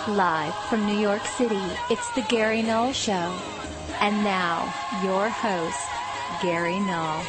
Live from New York City, it's the Gary Null Show. And now, your host, Gary Null.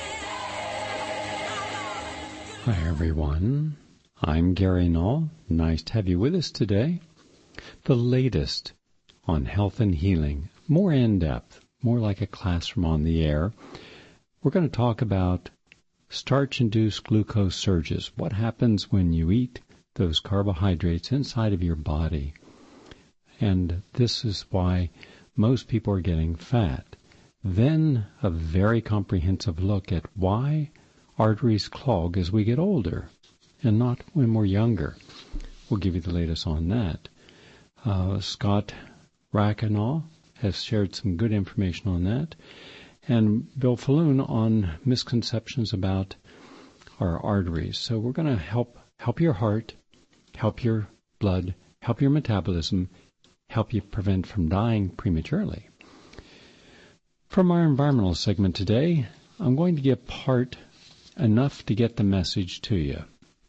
Hi, everyone. I'm Gary Null. Nice to have you with us today. The latest on health and healing, more in-depth, more like a classroom on the air. We're going to talk about starch-induced glucose surges. What happens when you eat those carbohydrates inside of your body? And this is why most people are getting fat. Then a very comprehensive look at why arteries clog as we get older and not when we're younger. We'll give you the latest on that. Scott Racanal has shared some good information on that. And Bill Falloon on misconceptions about our arteries. So we're going to help your heart, help your blood, help your metabolism, help you prevent from dying prematurely. From our environmental segment today, I'm going to give part enough to get the message to you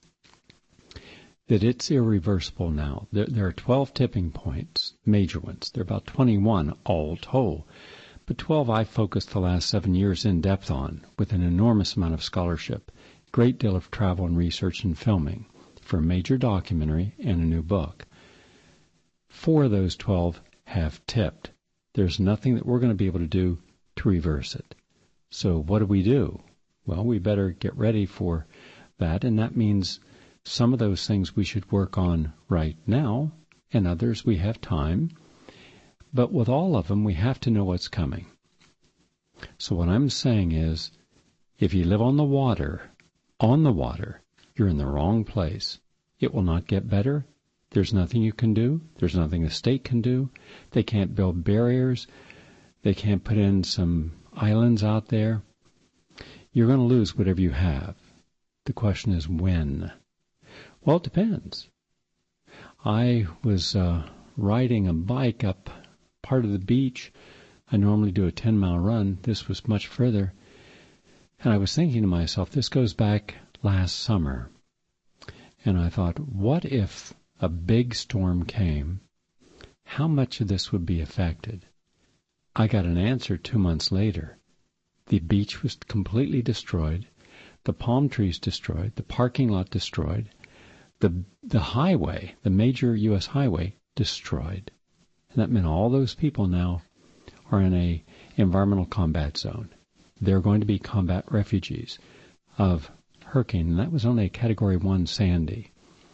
that it's irreversible now. There are 12 tipping points, major ones. There are about 21 all told. But 12 I focused the last 7 years in depth on with an enormous amount of scholarship, great deal of travel and research and filming for a major documentary and a new book. 4 of those 12 have tipped. There's nothing that we're going to be able to do to reverse it. So what do? Well, we better get ready for that, and that means some of those things we should work on right now, and others we have time. But with all of them, we have to know what's coming. So what I'm saying is, if you live on the water, you're in the wrong place. It will not get better. There's nothing you can do. There's nothing the state can do. They can't build barriers. They can't put in some islands out there. You're going to lose whatever you have. The question is when. Well, it depends. I was riding a bike up part of the beach. I normally do a 10-mile run. This was much further. And I was thinking to myself, this goes back last summer. And I thought, what if a big storm came? How much of this would be affected? I got an answer 2 months later. The beach was completely destroyed. The palm trees destroyed. The parking lot destroyed. The highway, the major U.S. highway, destroyed. And that meant all those people now are in a environmental combat zone. They're going to be combat refugees of hurricane, and that was only a Category 1 Sandy.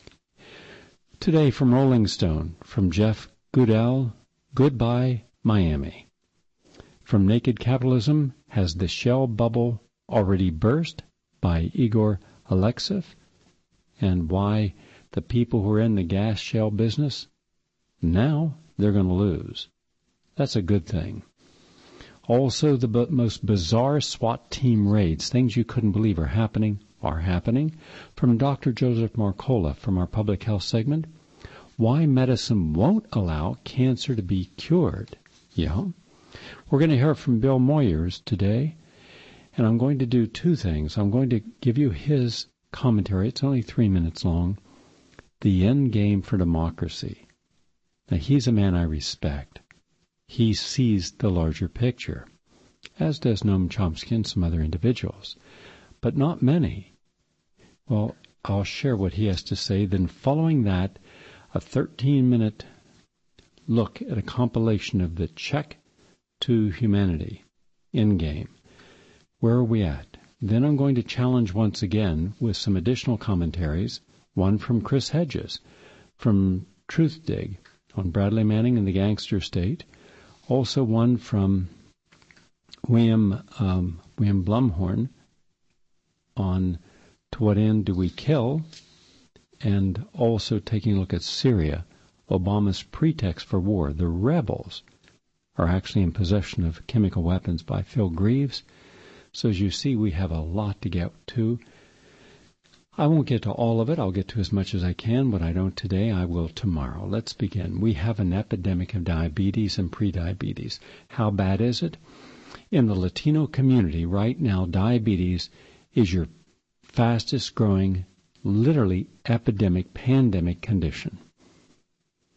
Today from Rolling Stone, from Jeff Goodell, Goodbye Miami. From Naked Capitalism, Has the Shell Bubble Already Burst? By Igor Alekseev, and why the people who are in the gas shell business, now they're going to lose. That's a good thing. Also, the most bizarre SWAT team raids, things you couldn't believe are happening, from Dr. Joseph Marcola from our public health segment. Why medicine won't allow cancer to be cured. Yeah. We're going to hear from Bill Moyers today, and I'm going to do 2 things. I'm going to give you his commentary. It's only 3 minutes long. The End Game for Democracy. Now, he's a man I respect. He sees the larger picture, as does Noam Chomsky and some other individuals, but not many. Well, I'll share what he has to say. Then following that, a 13-minute look at a compilation of the Check to Humanity Endgame. Where are we at? Then I'm going to challenge once again with some additional commentaries, one from Chris Hedges, from Truth Dig on Bradley Manning and the Gangster State, also one from William Blumhorn on To What End Do We Kill, and also taking a look at Syria, Obama's pretext for war. The rebels are actually in possession of chemical weapons by Phil Greaves. So as you see, we have a lot to get to. I won't get to all of it. I'll get to as much as I can. What I don't today, I will tomorrow. Let's begin. We have an epidemic of diabetes and prediabetes. How bad is it? In the Latino community right now, diabetes is your fastest growing, literally epidemic, pandemic condition.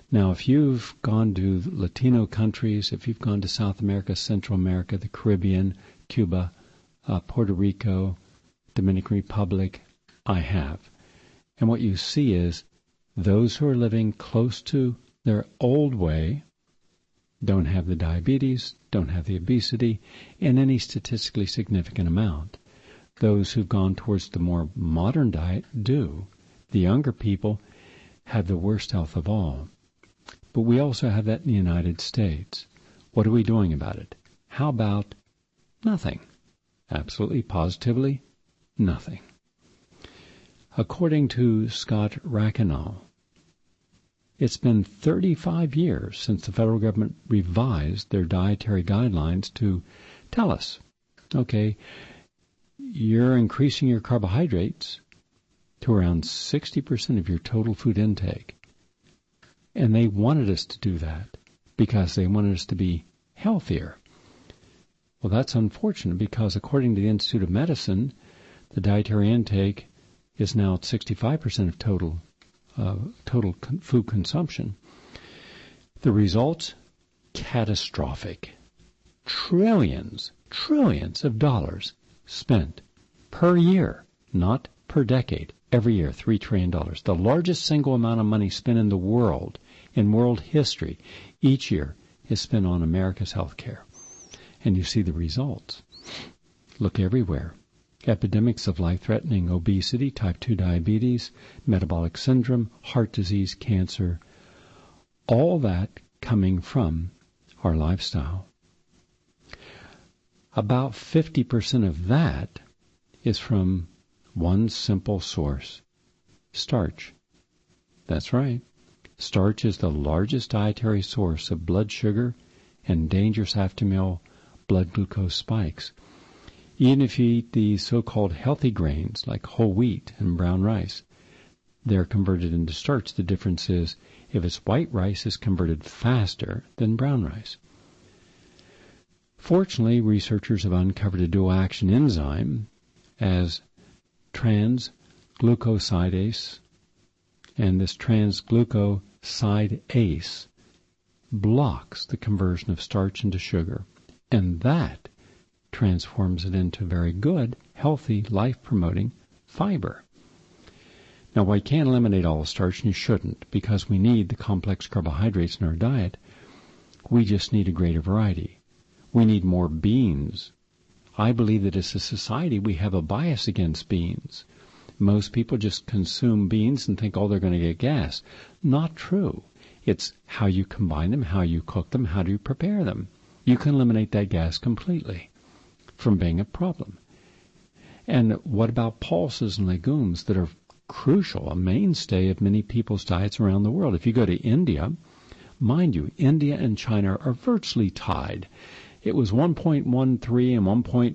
Now, if you've gone to Latino countries, if you've gone to South America, Central America, the Caribbean, Cuba, Puerto Rico, Dominican Republic, I have. And what you see is those who are living close to their old way don't have the diabetes, don't have the obesity in any statistically significant amount. Those who've gone towards the more modern diet do. The younger people have the worst health of all. But we also have that in the United States. What are we doing about it? How about nothing? Absolutely, positively, nothing. According to Scott Racanal, it's been 35 years since the federal government revised their dietary guidelines to tell us, okay, you're increasing your carbohydrates to around 60% of your total food intake. And they wanted us to do that because they wanted us to be healthier. Well, that's unfortunate because according to the Institute of Medicine, the dietary intake is now at 65% of total food consumption. The results, catastrophic. Trillions of dollars spent per year, not per decade, every year, $3 trillion. The largest single amount of money spent in the world, in world history, each year is spent on America's health care. And you see the results. Look everywhere. Epidemics of life-threatening obesity, type 2 diabetes, metabolic syndrome, heart disease, cancer, all that coming from our lifestyle. About 50% of that is from one simple source, starch. That's right. Starch is the largest dietary source of blood sugar and dangerous after-meal blood glucose spikes. Even if you eat the so-called healthy grains like whole wheat and brown rice, they're converted into starch. The difference is if it's white rice, it's converted faster than brown rice. Fortunately, researchers have uncovered a dual-action enzyme as trans-glucosidase, and this trans-glucosidase blocks the conversion of starch into sugar, and that transforms it into very good, healthy, life-promoting fiber. Now, while you can't eliminate all starch, and you shouldn't, because we need the complex carbohydrates in our diet, we just need a greater variety. We need more beans. I believe that as a society, we have a bias against beans. Most people just consume beans and think, oh, they're going to get gas. Not true. It's how you combine them, how you cook them, how do you prepare them. You can eliminate that gas completely from being a problem. And what about pulses and legumes that are crucial, a mainstay of many people's diets around the world? If you go to India, mind you, India and China are virtually tied. It was 1.13 and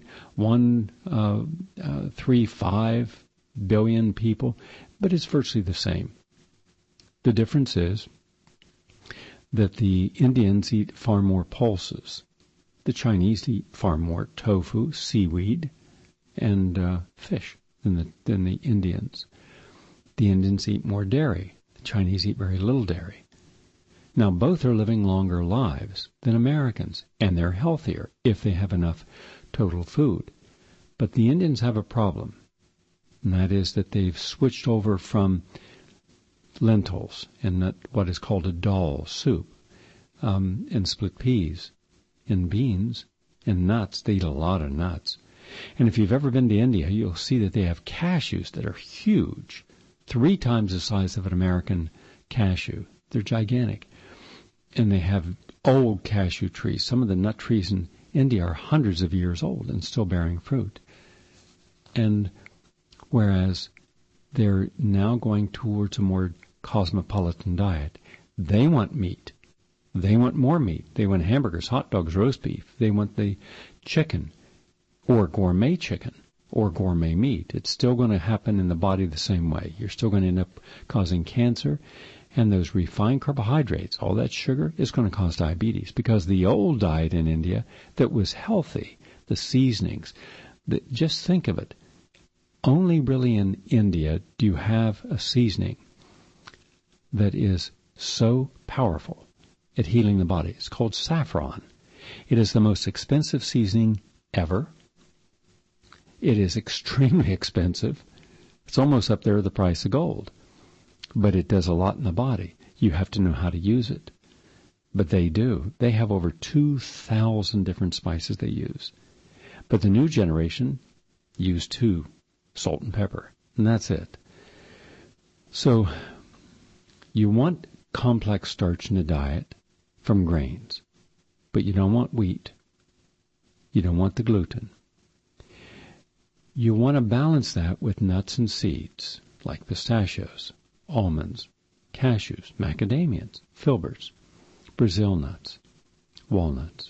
1.135 billion people, but it's virtually the same. The difference is that the Indians eat far more pulses. The Chinese eat far more tofu, seaweed, and fish than the Indians. The Indians eat more dairy. The Chinese eat very little dairy. Now, both are living longer lives than Americans, and they're healthier if they have enough total food. But the Indians have a problem, and that is that they've switched over from lentils and what is called a dal soup, and split peas, and beans, and nuts. They eat a lot of nuts. And if you've ever been to India, you'll see that they have cashews that are huge, 3 times the size of an American cashew. They're gigantic. And they have old cashew trees. Some of the nut trees in India are hundreds of years old and still bearing fruit. And whereas they're now going towards a more cosmopolitan diet, they want meat. They want more meat. They want hamburgers, hot dogs, roast beef. They want the chicken or gourmet chicken or gourmet meat. It's still going to happen in the body the same way. You're still going to end up causing cancer. And those refined carbohydrates, all that sugar, is going to cause diabetes. Because the old diet in India that was healthy, the seasonings, just think of it. Only really in India do you have a seasoning that is so powerful at healing the body. It's called saffron. It is the most expensive seasoning ever. It is extremely expensive. It's almost up there with the price of gold. But it does a lot in the body. You have to know how to use it. But they do. They have over 2,000 different spices they use. But the new generation use 2, salt and pepper. And that's it. So you want complex starch in a diet from grains. But you don't want wheat. You don't want the gluten. You want to balance that with nuts and seeds, like pistachios, almonds, cashews, macadamias, filberts, Brazil nuts, walnuts.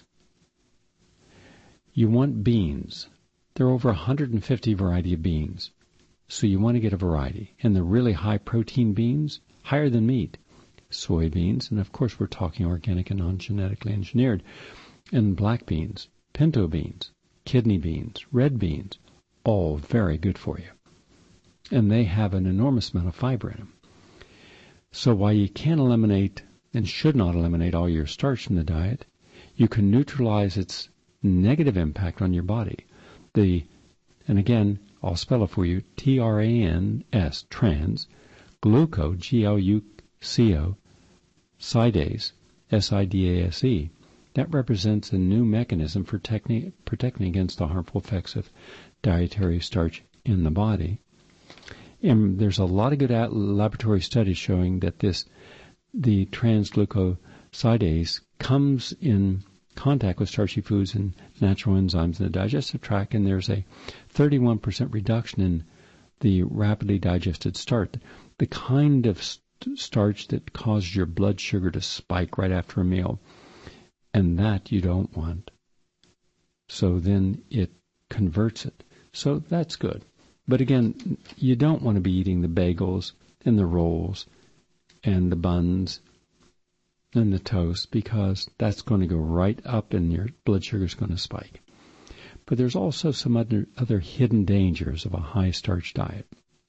You want beans. There are over 150 variety of beans. So you want to get a variety. And the really high protein beans, higher than meat, soybeans, and of course we're talking organic and non-genetically engineered, and black beans, pinto beans, kidney beans, red beans, all very good for you. And they have an enormous amount of fiber in them. So while you can't eliminate and should not eliminate all your starch from the diet, you can neutralize its negative impact on your body. And again, I'll spell it for you, TRANS, trans, gluco, GLUCO, sidase, SIDASE. That represents a new mechanism for protecting against the harmful effects of dietary starch in the body. And there's a lot of good laboratory studies showing that the transglucosidase comes in contact with starchy foods and natural enzymes in the digestive tract, and there's a 31% reduction in the rapidly digested starch, the kind of starch that causes your blood sugar to spike right after a meal, and that you don't want. So then it converts it. So that's good. But again, you don't want to be eating the bagels and the rolls and the buns and the toast, because that's going to go right up and your blood sugar is going to spike. But there's also some other hidden dangers of a high starch diet.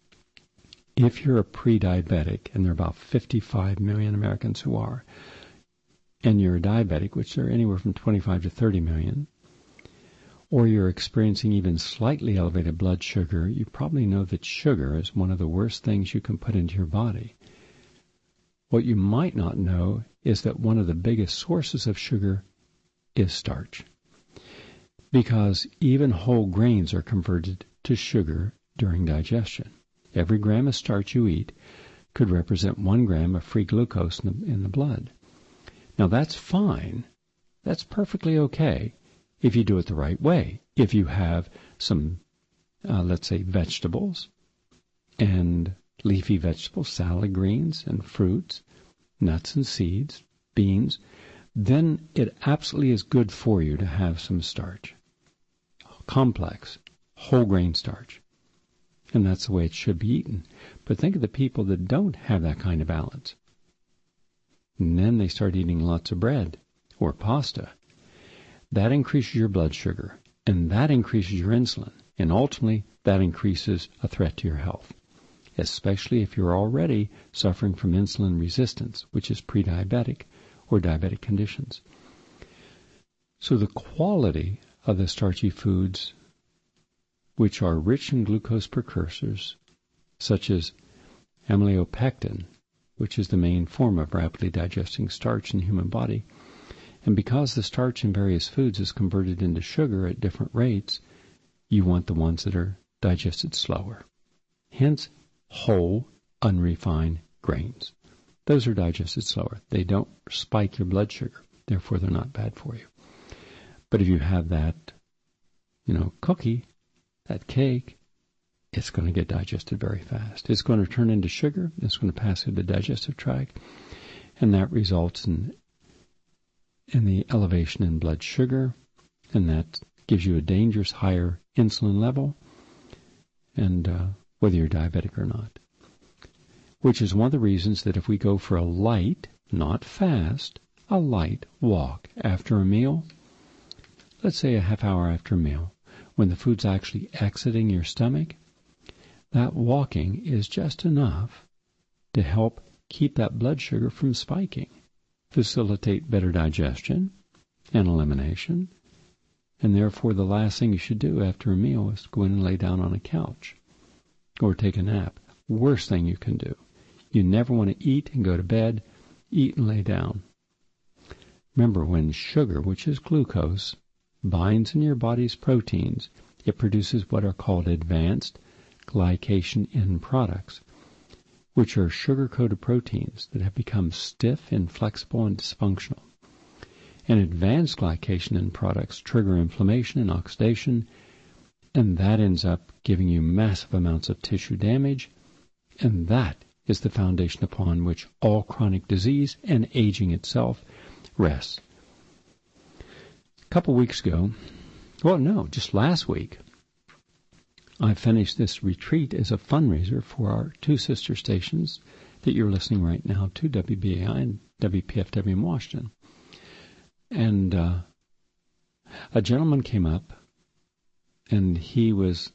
If you're a pre-diabetic, and there are about 55 million Americans who are, and you're a diabetic, which are anywhere from 25 to 30 million, or you're experiencing even slightly elevated blood sugar, you probably know that sugar is one of the worst things you can put into your body. What you might not know is that one of the biggest sources of sugar is starch, because even whole grains are converted to sugar during digestion. Every gram of starch you eat could represent 1 gram of free glucose in the blood. Now that's fine. That's perfectly okay if you do it the right way. If you have some, let's say, vegetables and leafy vegetables, salad greens and fruits, nuts and seeds, beans, then it absolutely is good for you to have some starch. Complex, whole grain starch. And that's the way it should be eaten. But think of the people that don't have that kind of balance. And then they start eating lots of bread or pasta. That increases your blood sugar, and that increases your insulin, and ultimately that increases a threat to your health, especially if you're already suffering from insulin resistance, which is pre-diabetic or diabetic conditions. So the quality of the starchy foods, which are rich in glucose precursors, such as amylopectin, which is the main form of rapidly digesting starch in the human body, and because the starch in various foods is converted into sugar at different rates, you want the ones that are digested slower. Hence, whole, unrefined grains. Those are digested slower. They don't spike your blood sugar. Therefore, they're not bad for you. But if you have that, cookie, that cake, it's going to get digested very fast. It's going to turn into sugar. It's going to pass through the digestive tract. And that results in the elevation in blood sugar. And that gives you a dangerous higher insulin level. And whether you're diabetic or not. Which is one of the reasons that if we go for a light, not fast, a light walk after a meal, let's say a half hour after a meal, when the food's actually exiting your stomach, that walking is just enough to help keep that blood sugar from spiking, facilitate better digestion and elimination, and therefore the last thing you should do after a meal is go in and lay down on a couch or take a nap. Worst thing you can do. You never want to eat and go to bed, eat and lay down. Remember, when sugar, which is glucose, binds in your body's proteins, it produces what are called advanced glycation end products, which are sugar-coated proteins that have become stiff, inflexible, and dysfunctional. And advanced glycation end products trigger inflammation and oxidation, and that ends up giving you massive amounts of tissue damage, and that is the foundation upon which all chronic disease and aging itself rests. A couple weeks ago, just last week, I finished this retreat as a fundraiser for our two sister stations that you're listening right now to, WBAI and WPFW in Washington. And a gentleman came up, and he was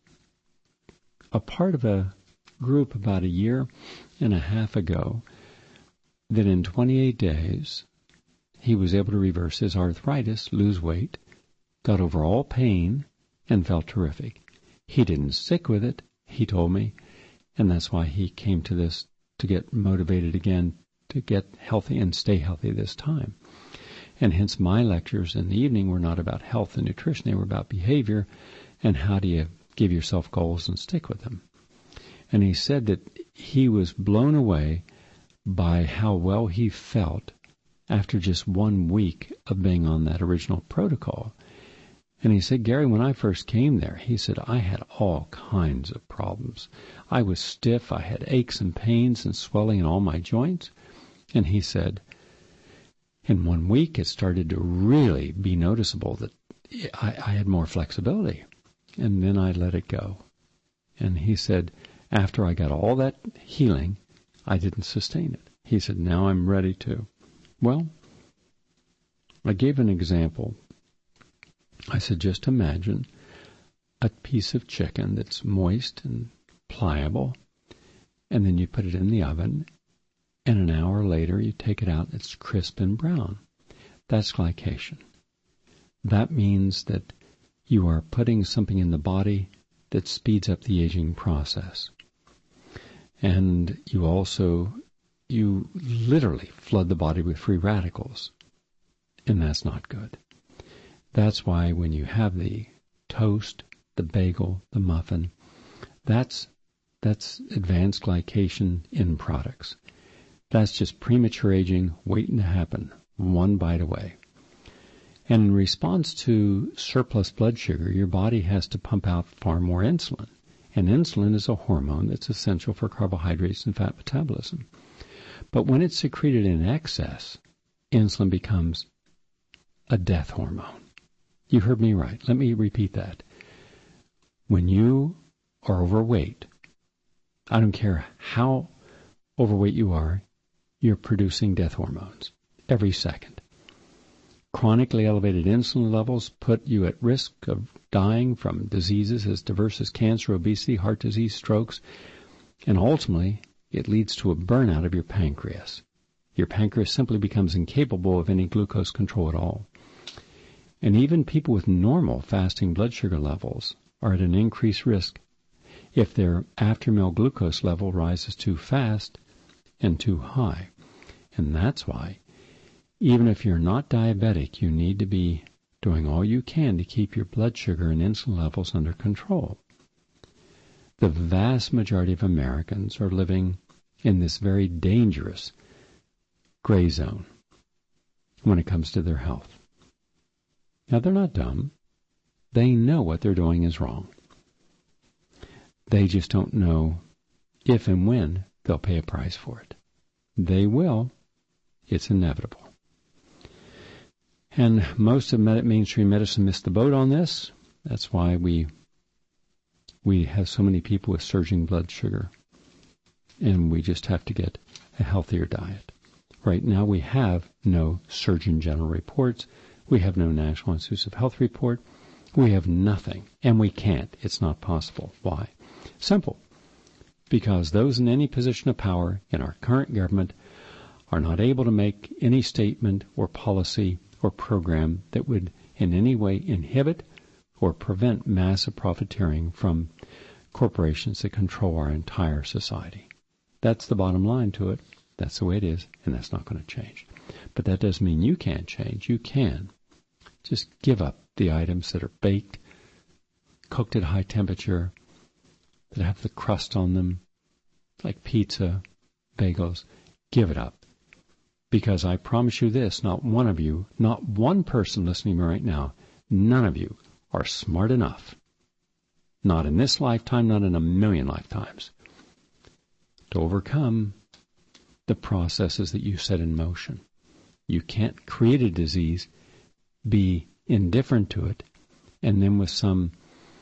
a part of a group about a year and a half ago that in 28 days he was able to reverse his arthritis, lose weight, got over all pain, and felt terrific. He didn't stick with it, he told me, and that's why he came to this, to get motivated again, to get healthy and stay healthy this time. And hence my lectures in the evening were not about health and nutrition, they were about behavior and how do you give yourself goals and stick with them. And he said that he was blown away by how well he felt after just 1 week of being on that original protocol. And he said, Gary, when I first came there, he said, I had all kinds of problems. I was stiff, I had aches and pains and swelling in all my joints. And he said, in 1 week it started to really be noticeable that I had more flexibility. And then I let it go. And he said, after I got all that healing, I didn't sustain it. He said, now I'm ready to. Well, I gave an example. I said, just imagine a piece of chicken that's moist and pliable, and then you put it in the oven, and an hour later you take it out, it's crisp and brown. That's glycation. That means that you are putting something in the body that speeds up the aging process. And you literally flood the body with free radicals, and that's not good. That's why when you have the toast, the bagel, the muffin, that's advanced glycation end products. That's just premature aging waiting to happen, one bite away. And in response to surplus blood sugar, your body has to pump out far more insulin. And insulin is a hormone that's essential for carbohydrates and fat metabolism. But when it's secreted in excess, insulin becomes a death hormone. You heard me right. Let me repeat that. When you are overweight, I don't care how overweight you are, you're producing death hormones every second. Chronically elevated insulin levels put you at risk of dying from diseases as diverse as cancer, obesity, heart disease, strokes, and ultimately it leads to a burnout of your pancreas. Your pancreas simply becomes incapable of any glucose control at all. And even people with normal fasting blood sugar levels are at an increased risk if their after-meal glucose level rises too fast and too high. And that's why, even if you're not diabetic, you need to be doing all you can to keep your blood sugar and insulin levels under control. The vast majority of Americans are living in this very dangerous gray zone when it comes to their health. Now, they're not dumb. They know what they're doing is wrong. They just don't know if and when they'll pay a price for it. They will. It's inevitable. And most of mainstream medicine missed the boat on this. That's why we have so many people with surging blood sugar. And we just have to get a healthier diet. Right now we have no Surgeon General reports. We have no National Institutes of Health report. We have nothing. And we can't. It's not possible. Why? Simple. because those in any position of power in our current government are not able to make any statement or policy or program that would in any way inhibit or prevent massive profiteering from corporations that control our entire society. That's the bottom line to it. That's the way it is, and that's not going to change. But that doesn't mean you can't change. You can. Just give up the items that are baked, cooked at high temperature, that have the crust on them, like pizza, bagels. Give it up. Because I promise you this, not one of you, not one person listening to me right now, none of you are smart enough, not in this lifetime, not in a million lifetimes, to overcome the processes that you set in motion. You can't create a disease, be indifferent to it, and then with some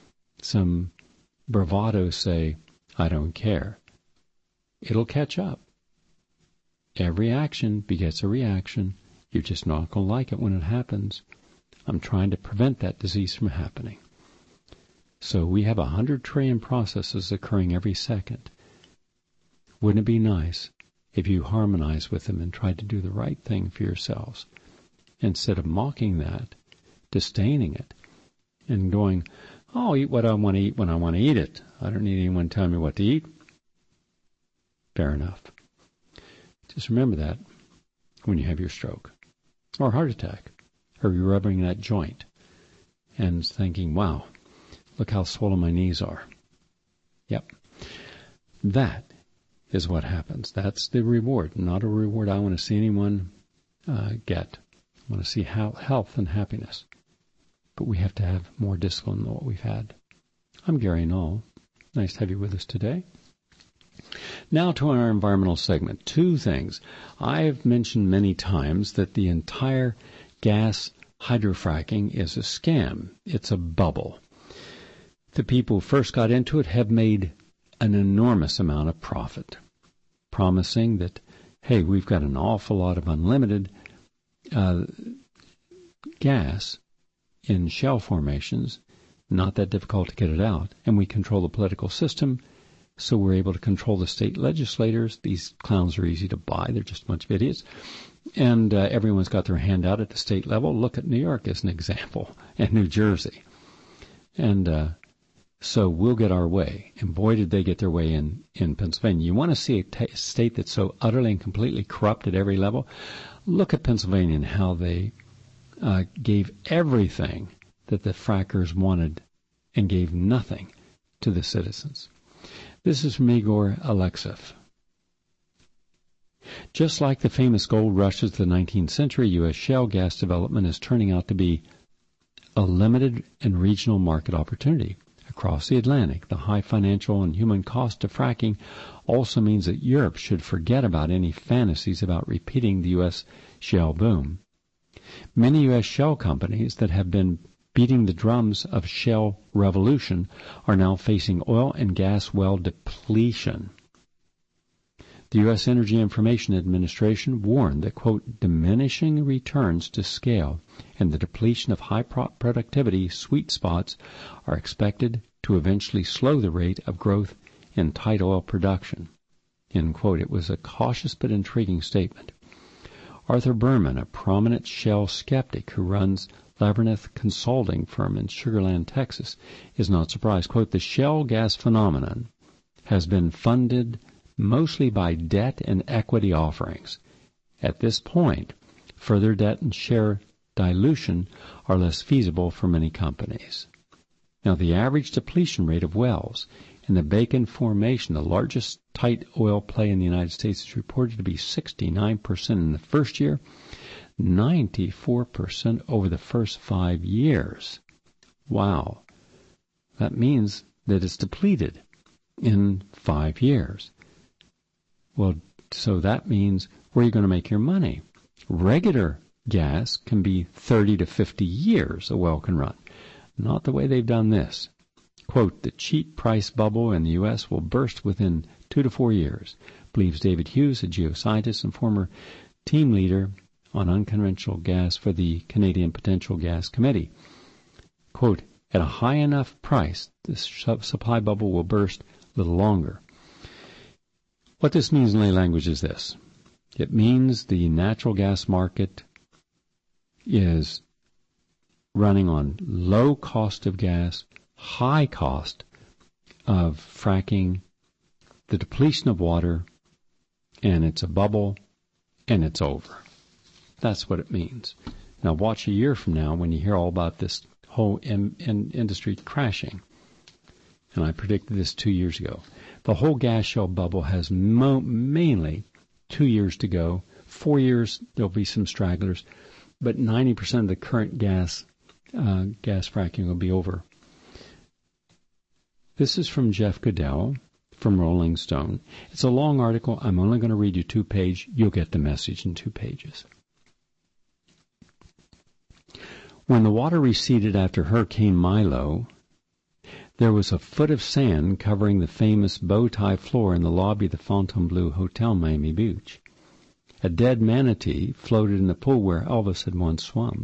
bravado say, I don't care. It'll catch up. Every action begets a reaction. You're just not going to like it when it happens. I'm trying to prevent that disease from happening. So we have 100 trillion processes occurring every second. Wouldn't it be nice if you harmonize with them and tried to do the right thing for yourselves, instead of mocking that, disdaining it, and going, I'll eat what I want to eat when I want to eat it. I don't need anyone telling me what to eat. Fair enough. Just remember that when you have your stroke or heart attack, or you're rubbing that joint and thinking, wow, look how swollen my knees are. Yep. That is what happens. That's the reward, not a reward I want to see anyone get. I want to see health and happiness. But we have to have more discipline than what we've had. I'm Gary Null. Nice to have you with us today. Now to our environmental segment. Two things. I've mentioned many times that the entire gas hydrofracking is a scam. It's a bubble. The people who first got into it have made an enormous amount of profit, promising that, hey, we've got an awful lot of unlimited gas in shale formations, not that difficult to get it out, and we control the political system, so we're able to control the state legislators. These clowns are easy to buy. They're just a bunch of idiots. And everyone's got their hand out at the state level. Look at New York as an example, and New Jersey. And so we'll get our way. And boy, did they get their way in Pennsylvania. You want to see a state that's so utterly and completely corrupt at every level? Look at Pennsylvania and how they gave everything that the frackers wanted and gave nothing to the citizens. This is from Igor Alexeyev. Just like the famous gold rushes of the 19th century, U.S. shale gas development is turning out to be a limited and regional market opportunity. Across the Atlantic, the high financial and human cost of fracking also means that Europe should forget about any fantasies about repeating the U.S. shale boom. Many U.S. shale companies that have been beating the drums of shale revolution are now facing oil and gas well depletion. The U.S. Energy Information Administration warned that, quote, diminishing returns to scale and the depletion of high productivity sweet spots are expected to eventually slow the rate of growth in tight oil production. End quote. It was a cautious but intriguing statement. Arthur Berman, a prominent shale skeptic who runs Labyrinth Consulting firm in Sugar Land, Texas, is not surprised. Quote, the shale gas phenomenon has been funded mostly by debt and equity offerings. At this point, further debt and share dilution are less feasible for many companies. Now, the average depletion rate of wells in the Bacon Formation, the largest tight oil play in the United States, is reported to be 69% in the first year, 94% over the first 5 years. Wow. That means that it's depleted in 5 years. Well, so that means where are you going to make your money? Regular gas can be 30 to 50 years a well can run. Not the way they've done this. Quote, the cheap price bubble in the U.S. will burst within 2 to 4 years, believes David Hughes, a geoscientist and former team leader on unconventional gas for the Canadian Potential Gas Committee. Quote, at a high enough price, the supply bubble will burst a little longer. What this means in lay language is this. It means the natural gas market is running on low cost of gas, high cost of fracking, the depletion of water, and it's a bubble, and it's over. That's what it means. Now watch a year from now when you hear all about this whole industry crashing. And I predicted this 2 years ago. The whole gas shale bubble has mainly 2 years to go. 4 years, there'll be some stragglers, but 90% of the current gas fracking will be over. This is from Jeff Goodell from Rolling Stone. It's a long article. I'm only going to read you 2 pages. You'll get the message in 2 pages. When the water receded after Hurricane Milo, there was a foot of sand covering the famous bow tie floor in the lobby of the Fontainebleau Hotel, Miami Beach. A dead manatee floated in the pool where Elvis had once swum.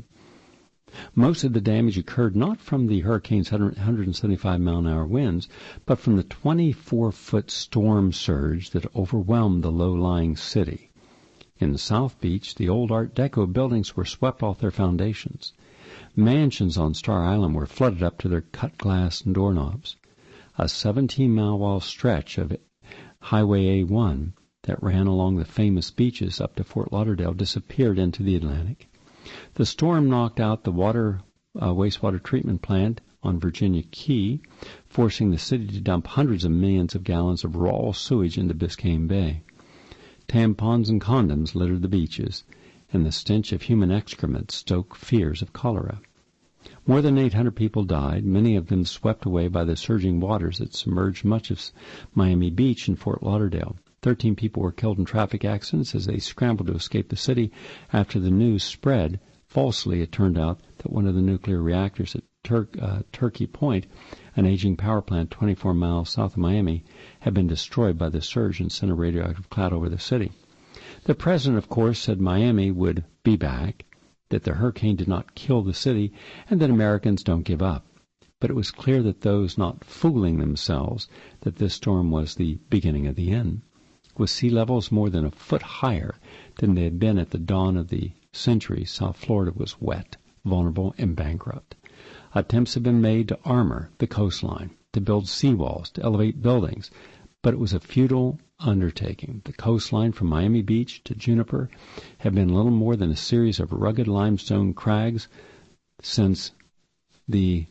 Most of the damage occurred not from the hurricane's 175-mile-an-hour winds, but from the 24-foot storm surge that overwhelmed the low-lying city. In the South Beach, the old Art Deco buildings were swept off their foundations. Mansions on Star Island were flooded up to their cut glass doorknobs. A 17-mile stretch of Highway A1 that ran along the famous beaches up to Fort Lauderdale disappeared into the Atlantic. The storm knocked out the wastewater treatment plant on Virginia Key, forcing the city to dump hundreds of millions of gallons of raw sewage into Biscayne Bay. Tampons and condoms littered the beaches, and the stench of human excrement stoked fears of cholera. More than 800 people died, many of them swept away by the surging waters that submerged much of Miami Beach and Fort Lauderdale. 13 people were killed in traffic accidents as they scrambled to escape the city after the news spread. Falsely, it turned out that one of the nuclear reactors at Turkey Point, an aging power plant 24 miles south of Miami, had been destroyed by the surge and sent a radioactive cloud over the city. The president, of course, said Miami would be back, that the hurricane did not kill the city, and that Americans don't give up. But it was clear that those not fooling themselves that this storm was the beginning of the end. With sea levels more than a foot higher than they had been at the dawn of the century, South Florida was wet, vulnerable, and bankrupt. Attempts had been made to armor the coastline, to build seawalls, to elevate buildings, but it was a futile undertaking. The coastline from Miami Beach to Juniper had been little more than a series of rugged limestone crags since the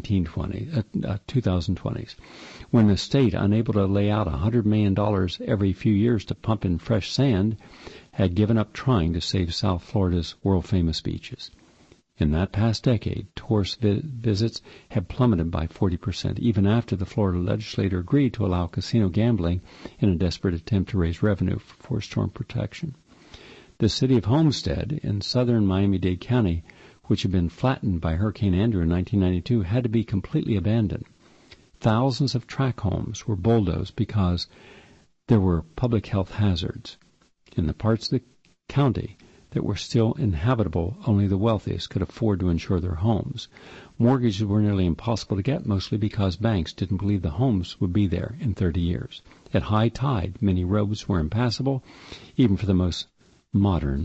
2020s, when the state, unable to lay out $100 million every few years to pump in fresh sand, had given up trying to save South Florida's world-famous beaches. In that past decade, tourist visits had plummeted by 40%, even after the Florida legislature agreed to allow casino gambling in a desperate attempt to raise revenue for storm protection. The city of Homestead in southern Miami-Dade County, which had been flattened by Hurricane Andrew in 1992, had to be completely abandoned. Thousands of tract homes were bulldozed because there were public health hazards. In the parts of the county that were still inhabitable, only the wealthiest could afford to insure their homes. Mortgages were nearly impossible to get, mostly because banks didn't believe the homes would be there in 30 years. At high tide, many roads were impassable, even for the most modern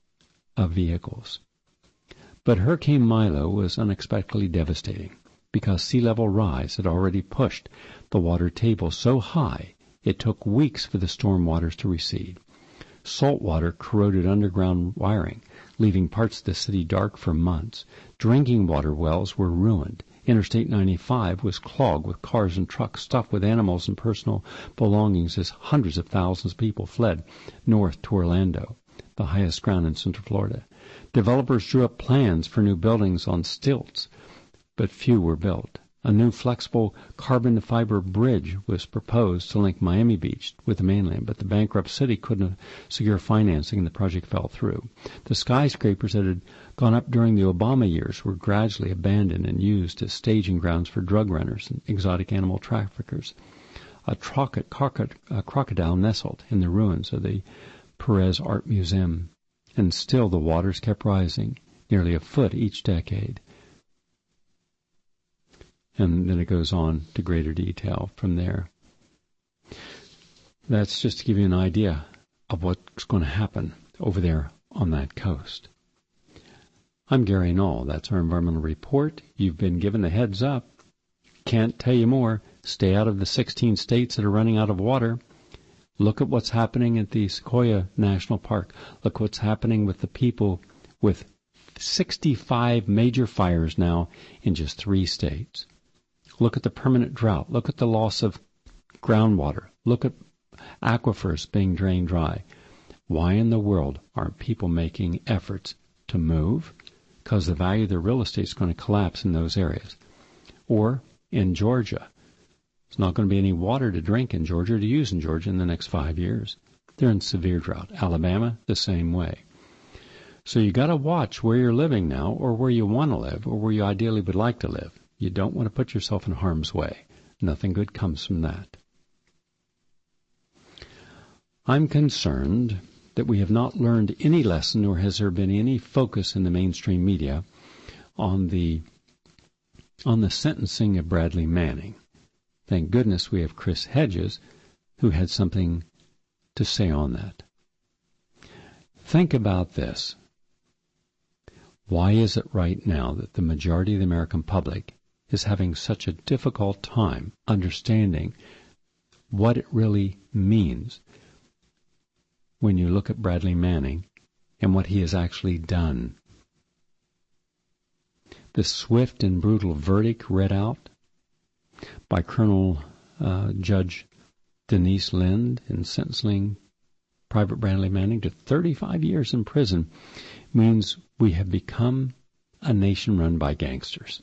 of vehicles. But Hurricane Milo was unexpectedly devastating because sea level rise had already pushed the water table so high it took weeks for the storm waters to recede. Salt water corroded underground wiring, leaving parts of the city dark for months. Drinking water wells were ruined. Interstate 95 was clogged with cars and trucks stuffed with animals and personal belongings as hundreds of thousands of people fled north to Orlando, the highest ground in Central Florida. Developers drew up plans for new buildings on stilts, but few were built. A new flexible carbon-fiber bridge was proposed to link Miami Beach with the mainland, but the bankrupt city couldn't secure financing and the project fell through. The skyscrapers that had gone up during the Obama years were gradually abandoned and used as staging grounds for drug runners and exotic animal traffickers. A crocodile nestled in the ruins of the Perez Art Museum, and still the waters kept rising, nearly a foot each decade. And then it goes on to greater detail from there. That's just to give you an idea of what's going to happen over there on that coast. I'm Gary Null. That's our environmental report. You've been given the heads up. Can't tell you more. Stay out of the 16 states that are running out of water. Look at what's happening at the Sequoia National Park. Look what's happening with the people with 65 major fires now in just 3 states. Look at the permanent drought. Look at the loss of groundwater. Look at aquifers being drained dry. Why in the world aren't people making efforts to move? Because the value of their real estate is going to collapse in those areas. Or in Georgia, there's not going to be any water to drink in Georgia or to use in Georgia in the next 5 years. They're in severe drought. Alabama, the same way. So you got to watch where you're living now, or where you want to live, or where you ideally would like to live. You don't want to put yourself in harm's way. Nothing good comes from that. I'm concerned that we have not learned any lesson, nor has there been any focus in the mainstream media on the sentencing of Bradley Manning. Thank goodness we have Chris Hedges, who had something to say on that. Think about this. Why is it right now that the majority of the American public is having such a difficult time understanding what it really means when you look at Bradley Manning and what he has actually done? The swift and brutal verdict read out by Colonel Judge Denise Lind in sentencing Private Bradley Manning to 35 years in prison means we have become a nation run by gangsters.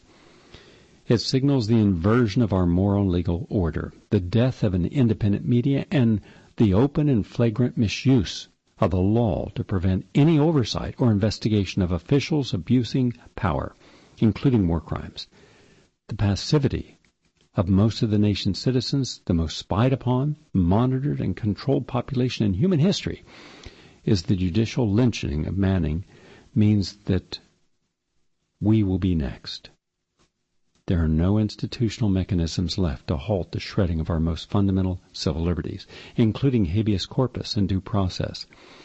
It signals the inversion of our moral and legal order, the death of an independent media, and the open and flagrant misuse of the law to prevent any oversight or investigation of officials abusing power, including war crimes. The passivity of most of the nation's citizens, the most spied upon, monitored, and controlled population in human history, is the judicial lynching of Manning, means that we will be next. There are no institutional mechanisms left to halt the shredding of our most fundamental civil liberties, including habeas corpus and due process,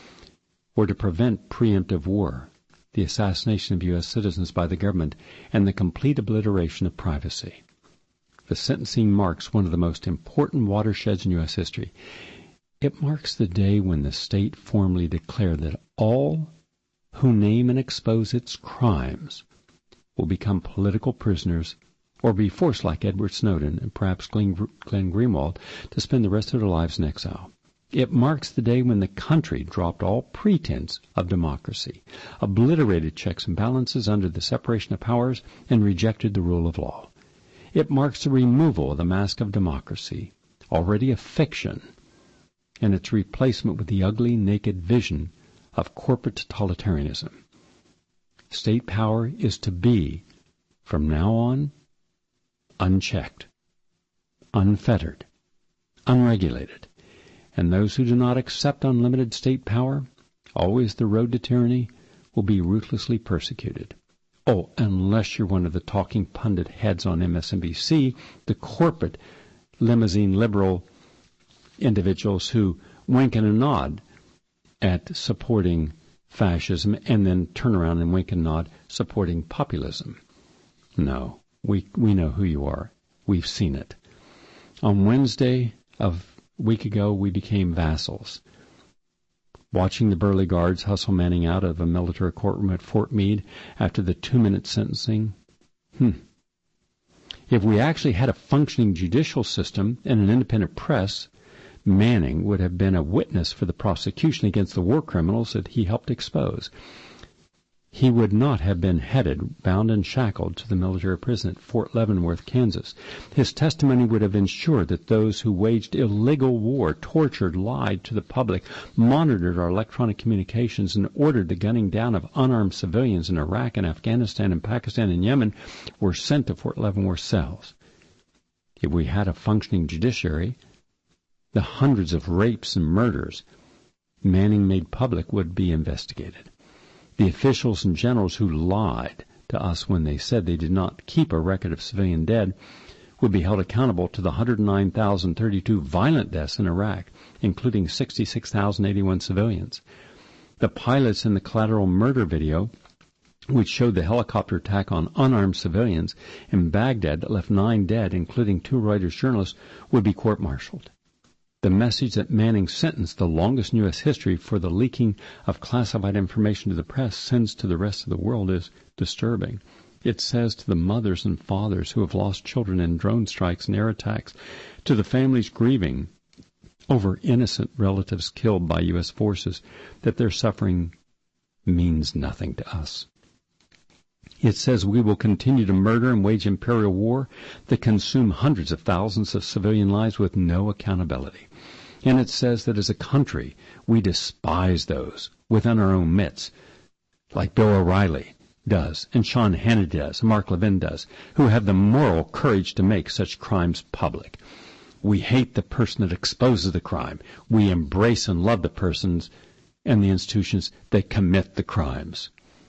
or to prevent preemptive war, the assassination of U.S. citizens by the government, and the complete obliteration of privacy. The sentencing marks one of the most important watersheds in U.S. history. It marks the day when the state formally declared that all who name and expose its crimes will become political prisoners or be forced, like Edward Snowden and perhaps Glenn Greenwald, to spend the rest of their lives in exile. It marks the day when the country dropped all pretense of democracy, obliterated checks and balances under the separation of powers, and rejected the rule of law. It marks the removal of the mask of democracy, already a fiction, and its replacement with the ugly, naked vision of corporate totalitarianism. State power is to be, from now on, unchecked, unfettered, unregulated, and those who do not accept unlimited state power, always the road to tyranny, will be ruthlessly persecuted. Oh, unless you're one of the talking pundit heads on MSNBC, the corporate limousine liberal individuals who wink and a nod at supporting fascism and then turn around and wink and nod supporting populism. No, we know who you are. We've seen it. On Wednesday of a week ago, we became vassals, watching the burly guards hustle Manning out of a military courtroom at Fort Meade after the 2-minute sentencing. If we actually had a functioning judicial system and an independent press, Manning would have been a witness for the prosecution against the war criminals that he helped expose. He would not have been headed, bound and shackled to the military prison at Fort Leavenworth, Kansas. His testimony would have ensured that those who waged illegal war, tortured, lied to the public, monitored our electronic communications, and ordered the gunning down of unarmed civilians in Iraq and Afghanistan and Pakistan and Yemen were sent to Fort Leavenworth cells. If we had a functioning judiciary, the hundreds of rapes and murders Manning made public would be investigated. The officials and generals who lied to us when they said they did not keep a record of civilian dead would be held accountable to the 109,032 violent deaths in Iraq, including 66,081 civilians. The pilots in the collateral murder video, which showed the helicopter attack on unarmed civilians in Baghdad that left 9 dead, including 2 Reuters journalists, would be court-martialed. The message that Manning sentenced the longest in U.S. history for the leaking of classified information to the press sends to the rest of the world is disturbing. It says to the mothers and fathers who have lost children in drone strikes and air attacks, to the families grieving over innocent relatives killed by U.S. forces, that their suffering means nothing to us. It says we will continue to murder and wage imperial war that consume hundreds of thousands of civilian lives with no accountability. And it says that as a country, we despise those within our own midst, like Bill O'Reilly does, and Sean Hannity does, and Mark Levin does, who have the moral courage to make such crimes public. We hate the person that exposes the crime. We embrace and love the persons and the institutions that commit the crimes.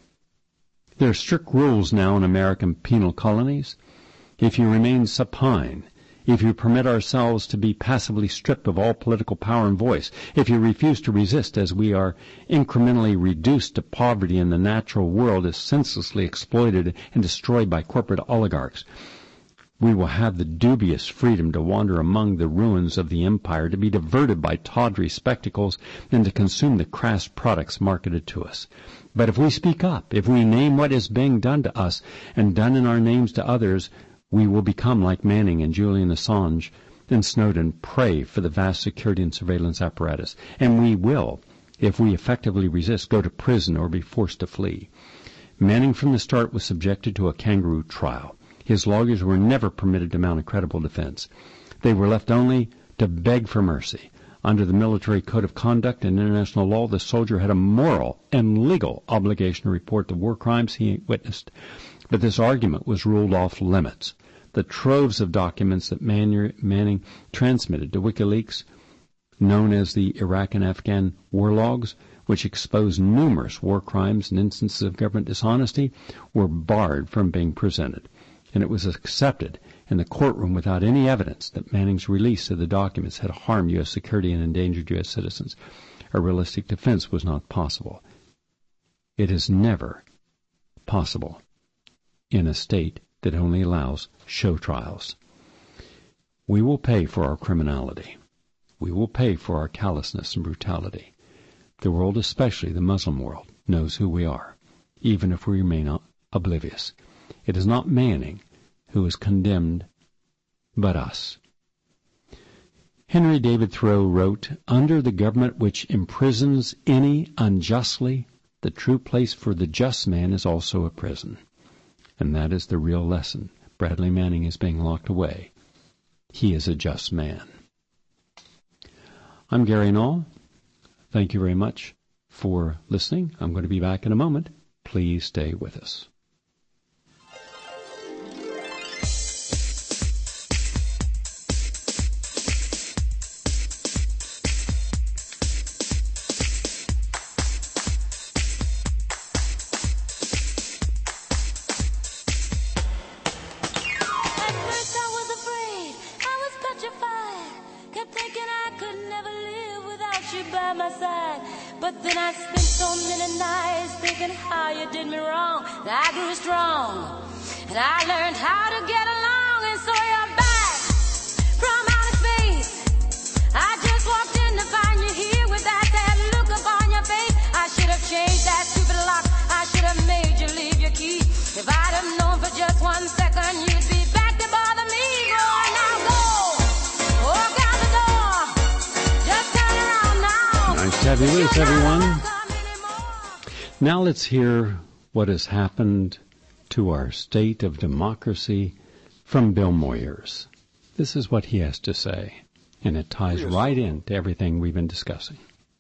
There are strict rules now in American penal colonies. If you remain supine, if you permit ourselves to be passively stripped of all political power and voice, if you refuse to resist as we are incrementally reduced to poverty and the natural world is senselessly exploited and destroyed by corporate oligarchs, we will have the dubious freedom to wander among the ruins of the empire, to be diverted by tawdry spectacles, and to consume the crass products marketed to us. But if we speak up, if we name what is being done to us and done in our names to others, we will become like Manning and Julian Assange and Snowden, prey for the vast security and surveillance apparatus. And we will, if we effectively resist, go to prison or be forced to flee. Manning from the start was subjected to a kangaroo trial. His lawyers were never permitted to mount a credible defense. They were left only to beg for mercy. Under the military code of conduct and international law, the soldier had a moral and legal obligation to report the war crimes he witnessed. But this argument was ruled off limits. The troves of documents that Manning transmitted to WikiLeaks, known as the Iraq and Afghan war logs, which exposed numerous war crimes and instances of government dishonesty, were barred from being presented. And it was accepted in the courtroom without any evidence that Manning's release of the documents had harmed U.S. security and endangered U.S. citizens. A realistic defense was not possible. It is never possible in a state that only allows show trials. We will pay for our criminality. We will pay for our callousness and brutality. The world, especially the Muslim world, knows who we are, even if we remain oblivious. It is not Manning who is condemned, but us. Henry David Thoreau wrote, "Under the government which imprisons any unjustly, the true place for the just man is also a prison." And that is the real lesson. Bradley Manning is being locked away. He is a just man. I'm Gary Null. Thank you very much for listening. I'm going to be back in a moment. Please stay with us. But then I spent so many nights thinking how you did me wrong. And I grew strong, and I learned how to get along. And so you're back from outer space. I just walked in to find you here with that sad look upon your face. I should have changed that stupid lock. I should have made you leave your key. If I'd have known for just 1 second you'd be back to bother me. Go on now, go. Walk out the door. Just turn around now. Nice to have you with us, everyone. Now let's hear what has happened to our state of democracy from Bill Moyers. This is what he has to say, and it ties right into everything we've been discussing.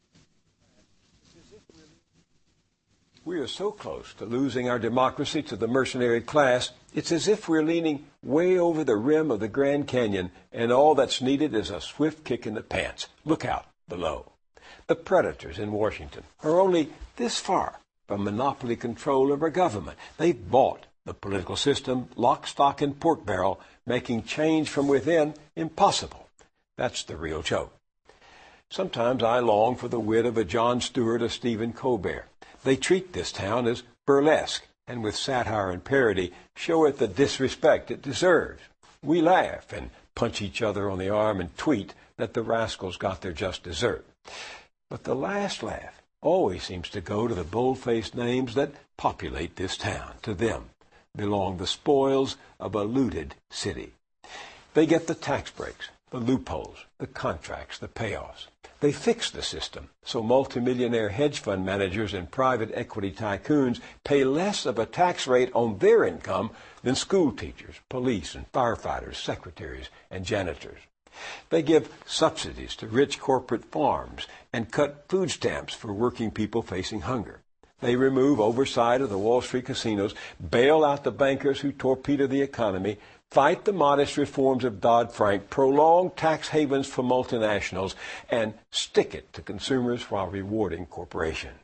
We are so close to losing our democracy to the mercenary class, it's as if we're leaning way over the rim of the Grand Canyon, and all that's needed is a swift kick in the pants. Look out below. The predators in Washington are only this far from monopoly control of our government. They've bought The political system, lock, stock, and pork barrel, making change from within impossible. That's the real joke. Sometimes I long for the wit of a Jon Stewart or Stephen Colbert. They treat this town as burlesque, and with satire and parody, show it the disrespect it deserves. We laugh and punch each other on the arm and tweet that the rascals got their just dessert. But the last laugh always seems to go to the bold-faced names that populate this town. To them belong the spoils of a looted city. They get the tax breaks, the loopholes, the contracts, the payoffs. They fix the system so multimillionaire hedge fund managers and private equity tycoons pay less of a tax rate on their income than school teachers, police and firefighters, secretaries and janitors. They give subsidies to rich corporate farms and cut food stamps for working people facing hunger. They remove oversight of the Wall Street casinos, bail out the bankers who torpedo the economy, fight the modest reforms of Dodd-Frank, prolong tax havens for multinationals, and stick it to consumers while rewarding corporations.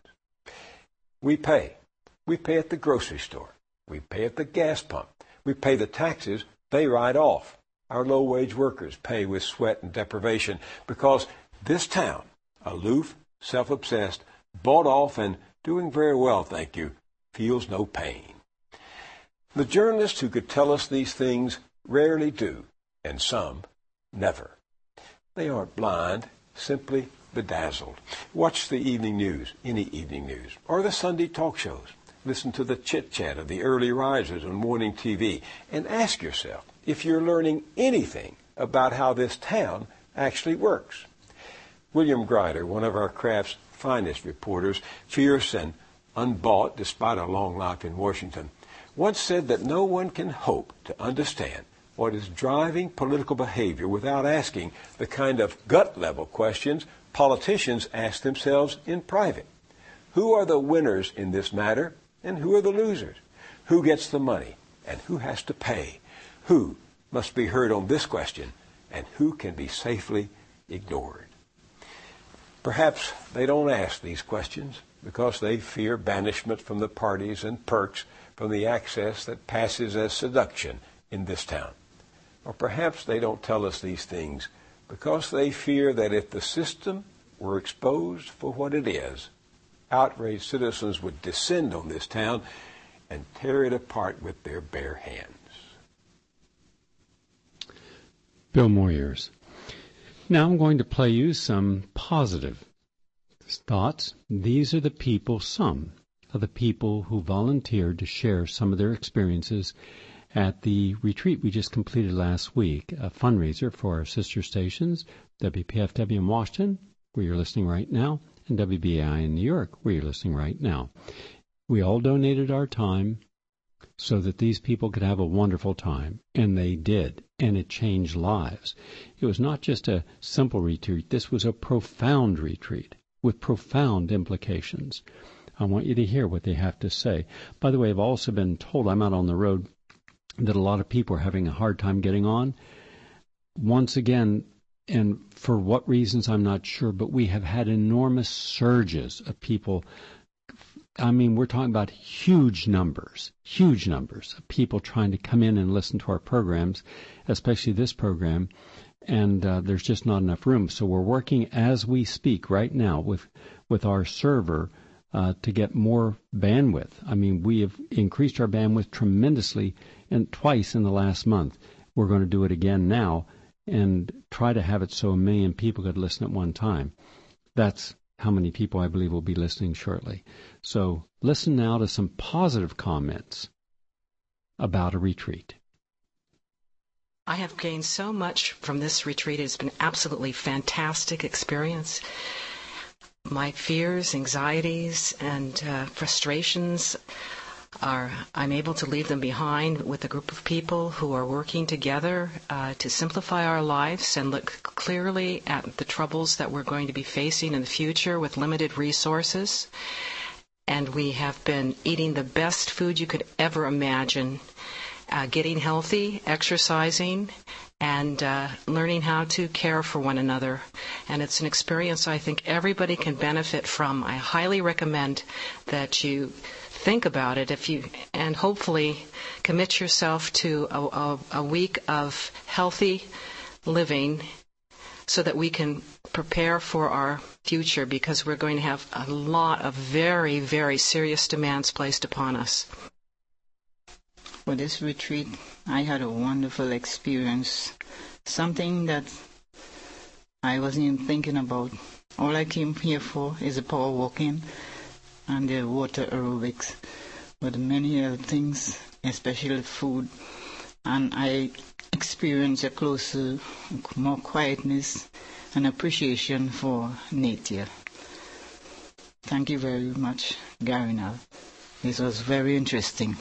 We pay. We pay at the grocery store. We pay at the gas pump. We pay the taxes they write off. Our low-wage workers pay with sweat and deprivation because this town, aloof, self-obsessed, bought off, and doing very well, thank you, feels no pain. The journalists who could tell us these things rarely do, and some never. They aren't blind, simply bedazzled. Watch the evening news, any evening news, or the Sunday talk shows. Listen to the chit-chat of the early risers on morning TV, and ask yourself if you're learning anything about how this town actually works. William Grider, one of our craft's finest reporters, fierce and unbought despite a long life in Washington, once said that no one can hope to understand what is driving political behavior without asking the kind of gut-level questions politicians ask themselves in private. Who are the winners in this matter, and who are the losers? Who gets the money, and who has to pay? Who must be heard on this question, and who can be safely ignored? Perhaps they don't ask these questions because they fear banishment from the parties and perks from the access that passes as seduction in this town. Or perhaps they don't tell us these things because they fear that if the system were exposed for what it is, outraged citizens would descend on this town and tear it apart with their bare hands. Bill Moyers. Now I'm going to play you some positive thoughts. These are the people, some of the people who volunteered to share some of their experiences at the retreat we just completed last week, a fundraiser for our sister stations, WPFW in Washington, where you're listening right now, and WBAI in New York, where you're listening right now. We all donated our time so that these people could have a wonderful time, and they did, and it changed lives. It was not just a simple retreat. This was a profound retreat with profound implications. I want you to hear what they have to say. By the way, I've also been told, I'm out on the road, that a lot of people are having a hard time getting on. Once again, and for what reasons I'm not sure, but we have had enormous surges of people. I mean, we're talking about huge numbers of people trying to come in and listen to our programs, especially this program, and there's just not enough room. So we're working as we speak right now with our server to get more bandwidth. I mean, we have increased our bandwidth tremendously and twice in the last month. We're going to do it again now and try to have it so 1 million people could listen at one time. That's how many people I believe will be listening shortly. So listen now to some positive comments about a retreat. I have gained so much from this retreat. It's been absolutely fantastic experience. My fears, anxieties, and frustrations I'm able to leave them behind with a group of people who are working together to simplify our lives and look clearly at the troubles that we're going to be facing in the future with limited resources. And we have been eating the best food you could ever imagine, getting healthy, exercising, and learning how to care for one another. And it's an experience I think everybody can benefit from. I highly recommend that you think about it and hopefully commit yourself to a week of healthy living so that we can prepare for our future, because we're going to have a lot of very, very serious demands placed upon us. For this retreat, I had a wonderful experience, something that I wasn't even thinking about. All I came here for is the power walking and the water aerobics, but many other things, especially food, and I experienced a closer, more quietness and appreciation for nature. Thank you very much, Gary Null. This was very interesting.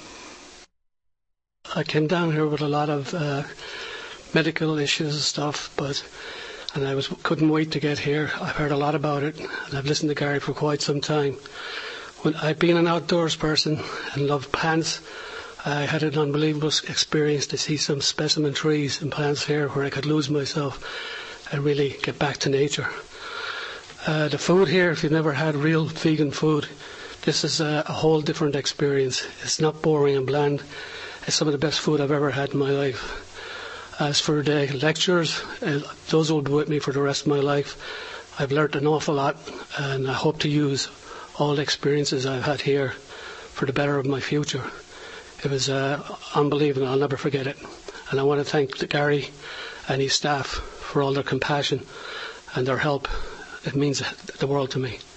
I came down here with a lot of medical issues and stuff, and I couldn't wait to get here. I've heard a lot about it, and I've listened to Gary for quite some time. When I've been an outdoors person and love plants, I had an unbelievable experience to see some specimen trees and plants here where I could lose myself and really get back to nature. The food here, if you've never had real vegan food, this is a whole different experience. It's not boring and bland. It's some of the best food I've ever had in my life. As for the lectures, those will be with me for the rest of my life. I've learnt an awful lot, and I hope to use all the experiences I've had here for the better of my future. It was unbelievable. I'll never forget it. And I want to thank Gary and his staff for all their compassion and their help. It means the world to me.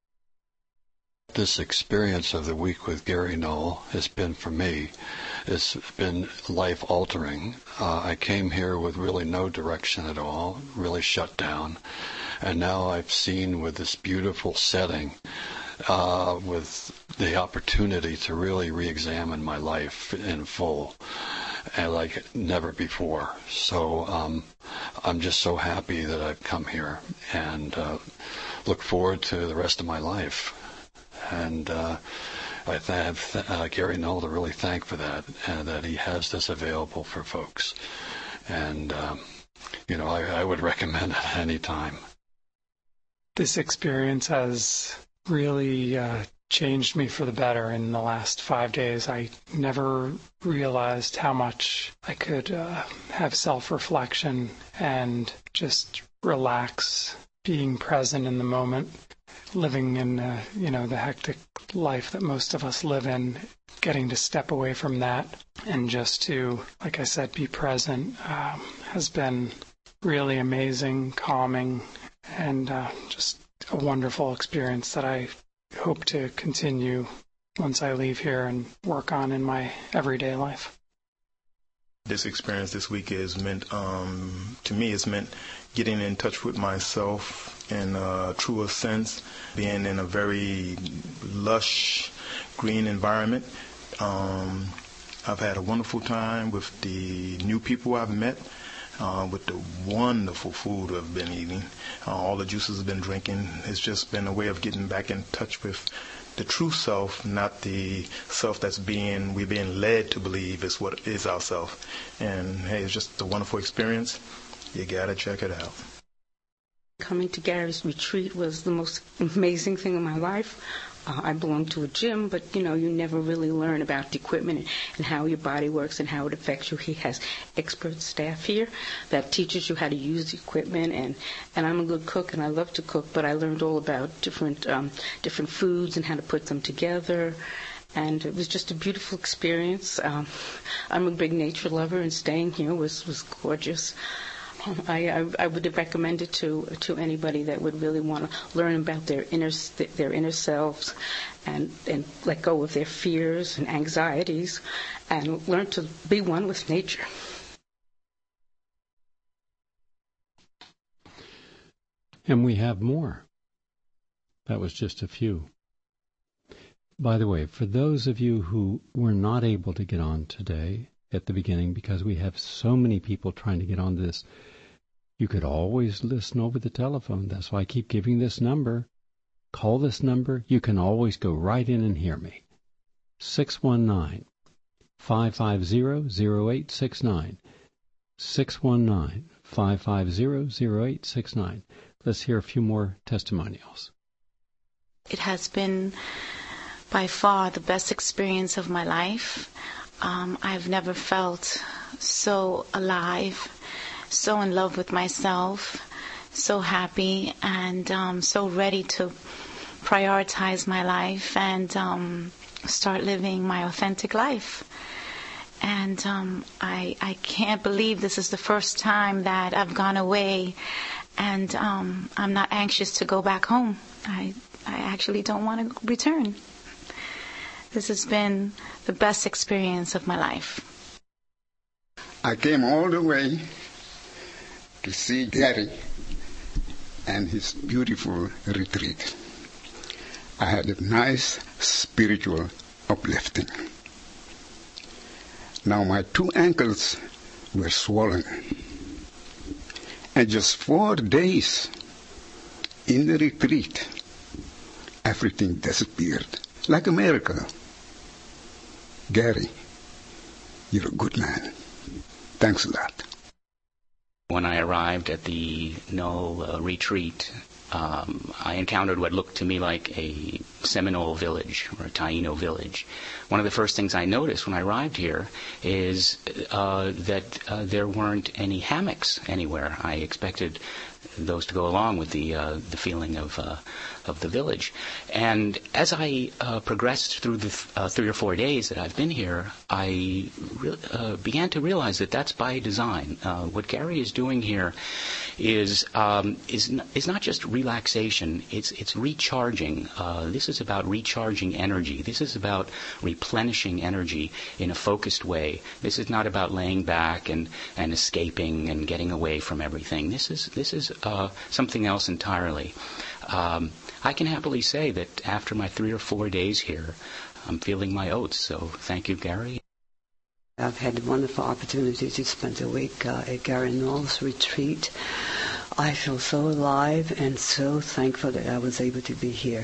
This experience of the week with Gary Null has been, for me, it's been life-altering. I came here with really no direction at all, really shut down. And now I've seen with this beautiful setting, with the opportunity to really re-examine my life in full, and like never before. So I'm just so happy that I've come here and look forward to the rest of my life. And I have Gary Null to really thank for that, and that he has this available for folks. And, I would recommend it any time. This experience has really changed me for the better in the last 5 days. I never realized how much I could have self-reflection and just relax, being present in the moment, living in the hectic life that most of us live in, getting to step away from that and just to, like I said, be present has been really amazing, calming, and just a wonderful experience that I hope to continue once I leave here and work on in my everyday life. This experience this week is meant, to me, it's meant getting in touch with myself in a truer sense, being in a very lush, green environment. I've had a wonderful time with the new people I've met, with the wonderful food I've been eating, all the juices I've been drinking. It's just been a way of getting back in touch with the true self, not the self we're being led to believe is what is our self. And hey, it's just a wonderful experience. You gotta check it out. Coming to Gary's retreat was the most amazing thing in my life. I belong to a gym, but you never really learn about the equipment and how your body works and how it affects you. He has expert staff here that teaches you how to use the equipment, and I'm a good cook and I love to cook, but I learned all about different foods and how to put them together. And it was just a beautiful experience. I'm a big nature lover, and staying here was gorgeous. I would recommend it to anybody that would really want to learn about their inner selves and let go of their fears and anxieties and learn to be one with nature. And we have more. That was just a few. By the way, for those of you who were not able to get on today at the beginning, because we have so many people trying to get on this, you could always listen over the telephone. That's why I keep giving this number. Call this number. You can always go right in and hear me. 619-550-0869. 619-550-0869. Let's hear a few more testimonials. It has been by far the best experience of my life. I've never felt so alive, so in love with myself, so happy, and so ready to prioritize my life and start living my authentic life. And I can't believe this is the first time that I've gone away, and I'm not anxious to go back home. I actually don't want to return. This has been the best experience of my life. I came all the way to see Gary and his beautiful retreat. I had a nice spiritual uplifting. Now my 2 ankles were swollen. And just 4 days in the retreat, everything disappeared like a miracle. Gary, you're a good man. Thanks a lot. When I arrived at the Knoll retreat, I encountered what looked to me like a Seminole village or a Taino village. One of the first things I noticed when I arrived here is that there weren't any hammocks anywhere. I expected those to go along with the feeling of the village. And as I progressed through the 3 or 4 days that I've been here, I began to realize that that's by design. What Gary is doing here is not just relaxation, it's recharging. This is about recharging energy. This is about replenishing energy in a focused way. This is not about laying back and escaping and getting away from everything. This is something else entirely. I can happily say that after my 3 or 4 days here, I'm feeling my oats. So thank you, Gary. I've had the wonderful opportunity to spend a week at Gary Knoll's retreat. I feel so alive and so thankful that I was able to be here.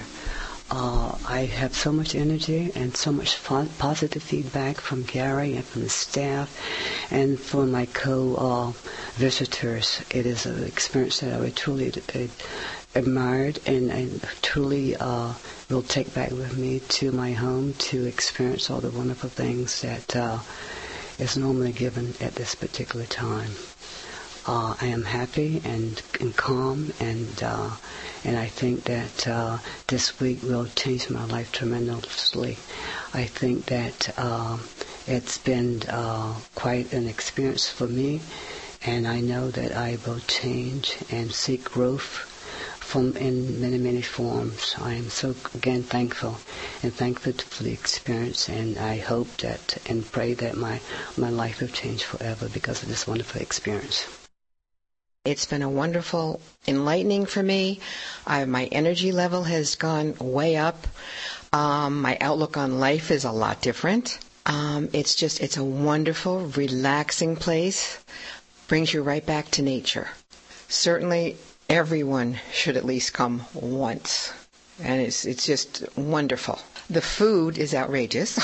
I have so much energy and so much positive feedback from Gary and from the staff and from my co-visitors. It is an experience that I would truly admired and truly will take back with me to my home to experience all the wonderful things that is normally given at this particular time. I am happy and calm, and I think that this week will change my life tremendously. I think that it's been quite an experience for me, and I know that I will change and seek growth in many, many forms. I am so, again, thankful for the experience, and I hope that and pray that my life will change forever because of this wonderful experience. It's been a wonderful enlightening for me. My energy level has gone way up. My outlook on life is a lot different. It's a wonderful, relaxing place. Brings you right back to nature. Certainly, everyone should at least come once. And it's just wonderful. The food is outrageous.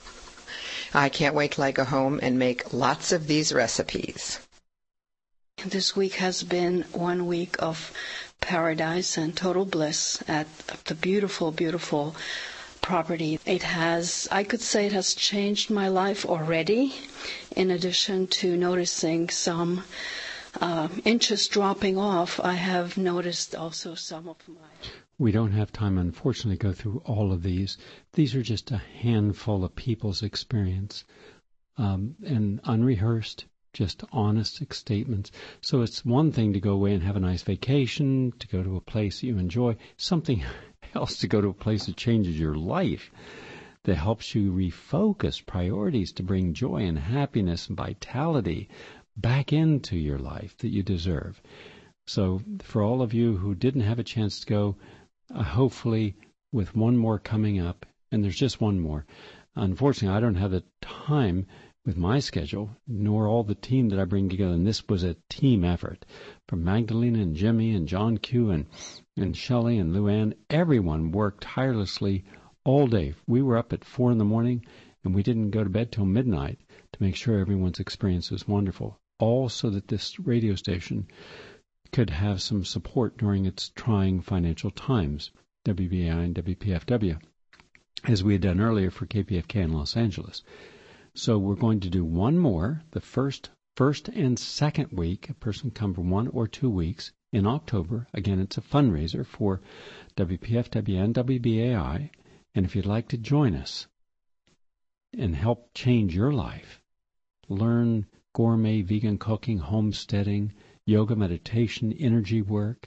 I can't wait till I go home and make lots of these recipes. This week has been 1 week of paradise and total bliss at the beautiful, beautiful property. I could say it has changed my life already, in addition to noticing some inches dropping off. I have noticed also some of my... We don't have time, unfortunately, to go through all of these. These are just a handful of people's experience, and unrehearsed, just honest statements. So it's one thing to go away and have a nice vacation, to go to a place that you enjoy, something else to go to a place that changes your life, that helps you refocus priorities to bring joy and happiness and vitality back into your life that you deserve. So for all of you who didn't have a chance to go, hopefully with one more coming up, and there's just one more. Unfortunately, I don't have the time with my schedule, nor all the team that I bring together. And this was a team effort from Magdalena and Jimmy and John Q and Shelley and Luann. Everyone worked tirelessly all day. We were up at 4 a.m, and we didn't go to bed till midnight to make sure everyone's experience was wonderful. all so that this radio station could have some support during its trying financial times, WBAI and WPFW, as we had done earlier for KPFK in Los Angeles. So we're going to do one more, the first and second week. A person can come for 1 or 2 weeks in October. Again, it's a fundraiser for WPFW and WBAI. And if you'd like to join us and help change your life, learn gourmet vegan cooking, homesteading, yoga, meditation, energy work,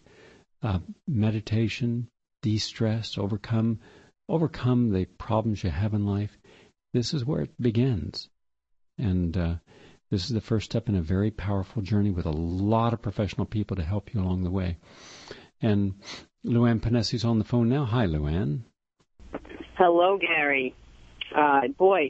meditation, de-stress, overcome the problems you have in life, this is where it begins. And this is the first step in a very powerful journey with a lot of professional people to help you along the way. And Luann Panessi's on the phone now. Hi, Luann. Hello, Gary. Boy,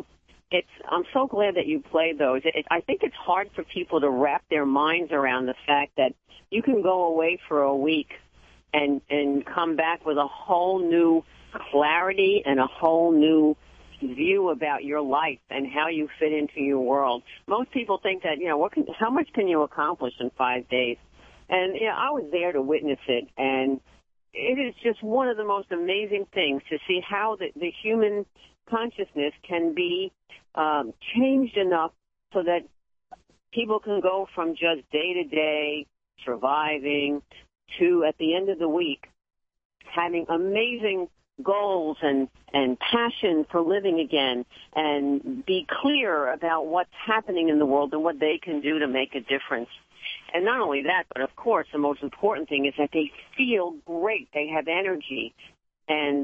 I'm so glad that you played those. I think it's hard for people to wrap their minds around the fact that you can go away for a week and come back with a whole new clarity and a whole new view about your life and how you fit into your world. Most people think that, how much can you accomplish in 5 days? And I was there to witness it, and it is just one of the most amazing things to see how the human consciousness can be changed enough so that people can go from just day-to-day surviving to, at the end of the week, having amazing goals and passion for living again, and be clear about what's happening in the world and what they can do to make a difference. And not only that, but of course, the most important thing is that they feel great. They have energy. And,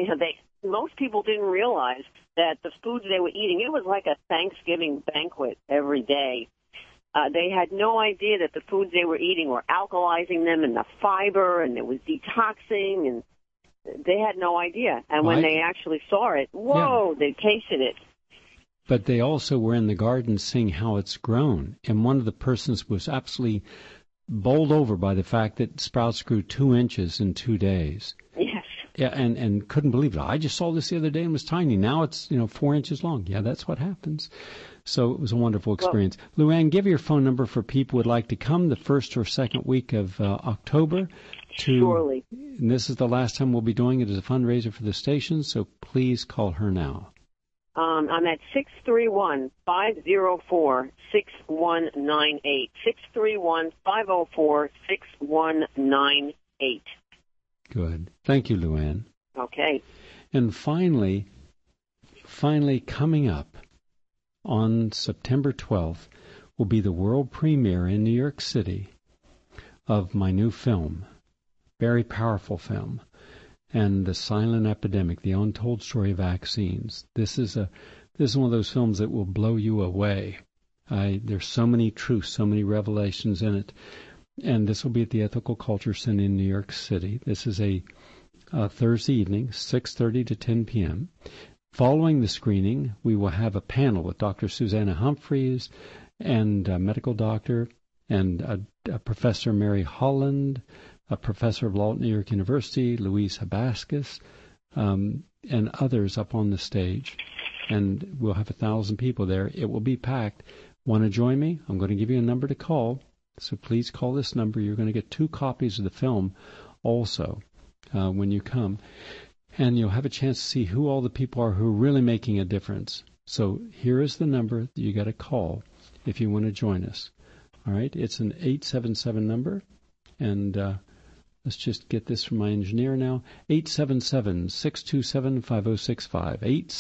most people didn't realize that the foods they were eating, it was like a Thanksgiving banquet every day. They had no idea that the foods they were eating were alkalizing them, and the fiber, and it was detoxing, and they had no idea. And when they actually saw it, whoa, they tasted it. But they also were in the garden seeing how it's grown. And one of the persons was absolutely bowled over by the fact that sprouts grew 2 inches in 2 days. Yes. Yeah, and couldn't believe it. I just saw this the other day and was tiny. Now it's, 4 inches long. Yeah, that's what happens. So it was a wonderful experience. Well, Luann, give your phone number for people who would like to come the first or second week of October. Surely. And this is the last time we'll be doing it as a fundraiser for the station, so please call her now. I'm at 631-504-6198. 631-504-6198. Good. Thank you, Luann. Okay. And finally, coming up on September 12th will be the world premiere in New York City of my new film, very powerful film, and The Silent Epidemic, The Untold Story of Vaccines. This is one of those films that will blow you away. There's so many truths, so many revelations in it. And this will be at the Ethical Culture Center in New York City. This is a Thursday evening, 6:30 to 10 p.m. Following the screening, we will have a panel with Dr. Susanna Humphreys and a medical doctor and Professor Mary Holland, a professor of law at New York University, Louise Habascus, and others up on the stage. And we'll have 1,000 people there. It will be packed. Want to join me? I'm going to give you a number to call. So please call this number. You're going to get 2 copies of the film also when you come. And you'll have a chance to see who all the people are who are really making a difference. So here is the number that you got to call if you want to join us. All right? It's an 877 number. And let's just get this from my engineer now. 877-627-5065.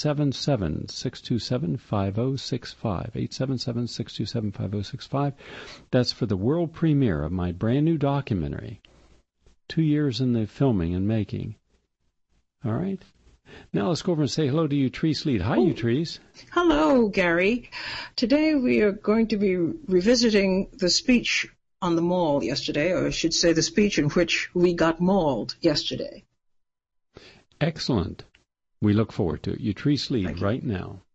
877-627-5065. 877-627-5065. That's for the world premiere of my brand new documentary. 2 years in the filming and making. All right? Now let's go over and say hello to Utrice Lead. Hi, Utrice. Hello, Gary. Today we are going to be revisiting the speech on the mall yesterday, or I should say the speech in which we got mauled yesterday. Excellent. We look forward to it. Utrice Lead right now.